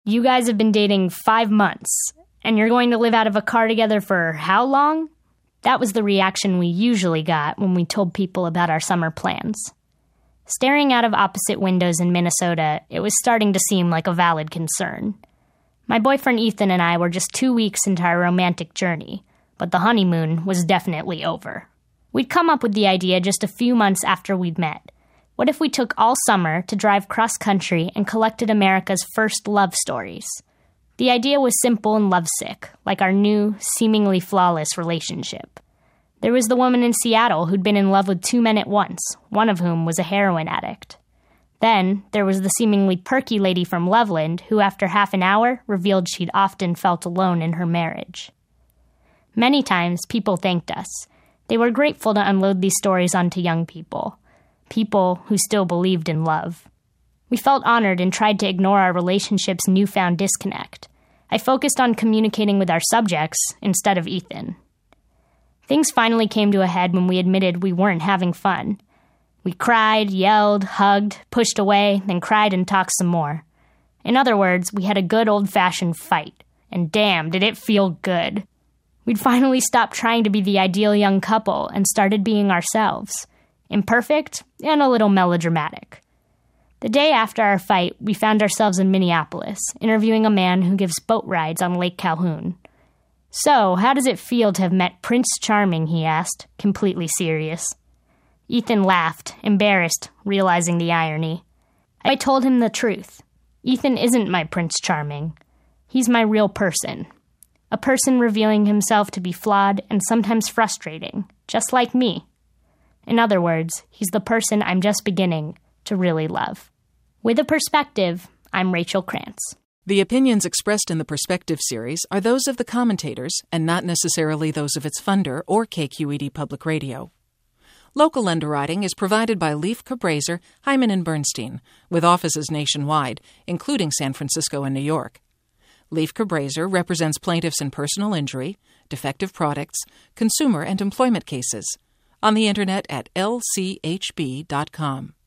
You guys have been dating 5 months, and you're going to live out of a car together for how long? That was the reaction we usually got when we told people about our summer plans. Staring out of opposite windows in Minnesota, it was starting to seem like a valid concern. My boyfriend Ethan and I were just 2 weeks into our romantic journey, but the honeymoon was definitely over. We'd come up with the idea just a few months after we'd met. What if we took all summer to drive cross-country and collected America's first love stories? The idea was simple and lovesick, like our new, seemingly flawless relationship. There was the woman in Seattle who'd been in love with 2 men at once, one of whom was a heroin addict. Then, there was the seemingly perky lady from Loveland who, after half an hour, revealed she'd often felt alone in her marriage. Many times, people thanked us. They were grateful to unload these stories onto young people who still believed in love. We felt honored and tried to ignore our relationship's newfound disconnect. I focused on communicating with our subjects instead of Ethan. Things finally came to a head when we admitted we weren't having fun. We cried, yelled, hugged, pushed away, then cried and talked some more. In other words, we had a good old-fashioned fight, and damn, did it feel good. We'd finally stopped trying to be the ideal young couple and started being ourselves. Imperfect and a little melodramatic. The day after our fight, we found ourselves in Minneapolis, interviewing a man who gives boat rides on Lake Calhoun. "So, how does it feel to have met Prince Charming?" he asked, completely serious. Ethan laughed, embarrassed, realizing the irony. I told him the truth. Ethan isn't my Prince Charming. He's my real person. A person revealing himself to be flawed and sometimes frustrating, just like me. In other words, he's the person I'm just beginning to really love. With a perspective, I'm Rachel Krantz. The opinions expressed in the Perspective series are those of the commentators and not necessarily those of its funder or KQED Public Radio. Local underwriting is provided by Leif Cabraser, Hyman & Bernstein, with offices nationwide, including San Francisco and New York. Leif Cabraser represents plaintiffs in personal injury, defective products, consumer and employment cases. On the internet at lchb.com.